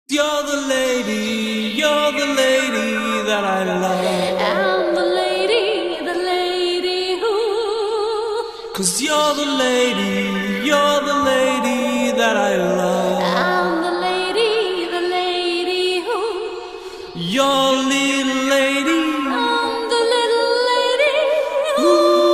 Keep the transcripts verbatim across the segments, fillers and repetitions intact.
You're the lady, you're the lady that I love. I'm the lady, the lady who. 'Cause you're the lady, you're the lady that I love. I'm the lady, the lady who. You're little lady. I'm the little lady who.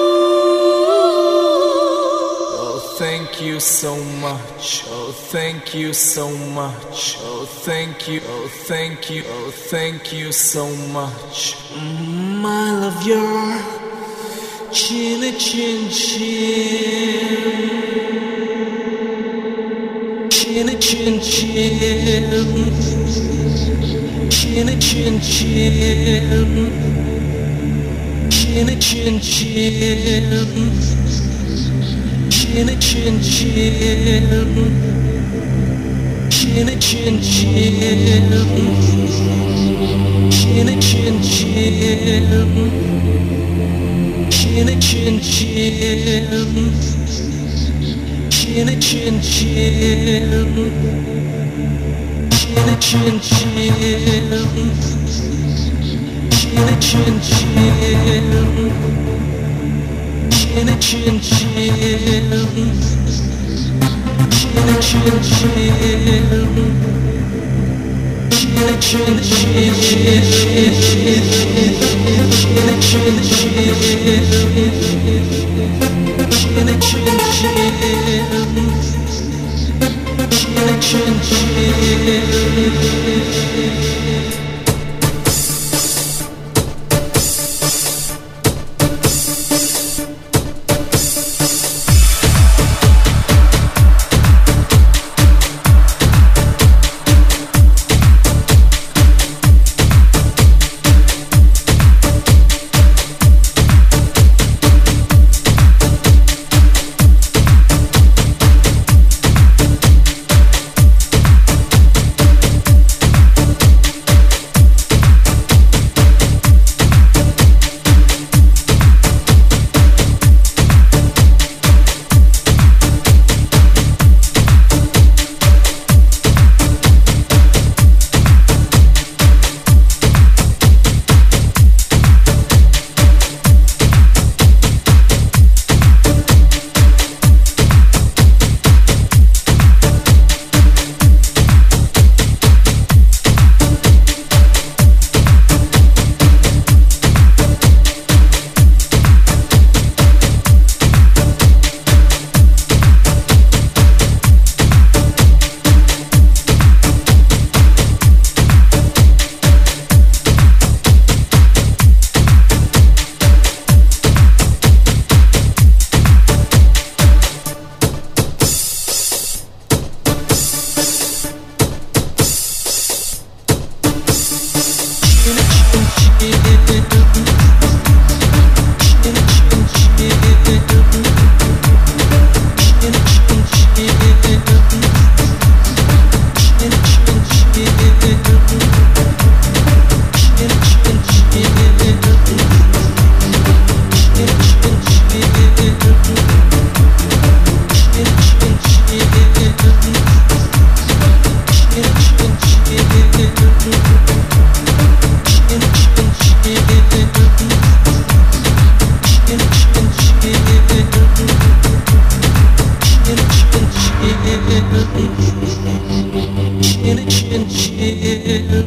Oh, thank you so much. Oh, thank you so much. Oh, thank you. Oh, thank you. Oh, thank you so much. Mm, I love your chin, chin, chin. Chin, chin, chin. Chin, chin, chin. Chin, chin, chin. Chin, chin, chin. Chin, chin, chin. Chin, chin, chin. Chin, chin, chin. Chin, chin, chin. Chin, chin, chin. Chin, chin, chin. Chin, chin, chin. Chin, chin, chin. Chin, chin, chin. Chin, chin, chin. Chin, chin, chin. Chin, chin, chin.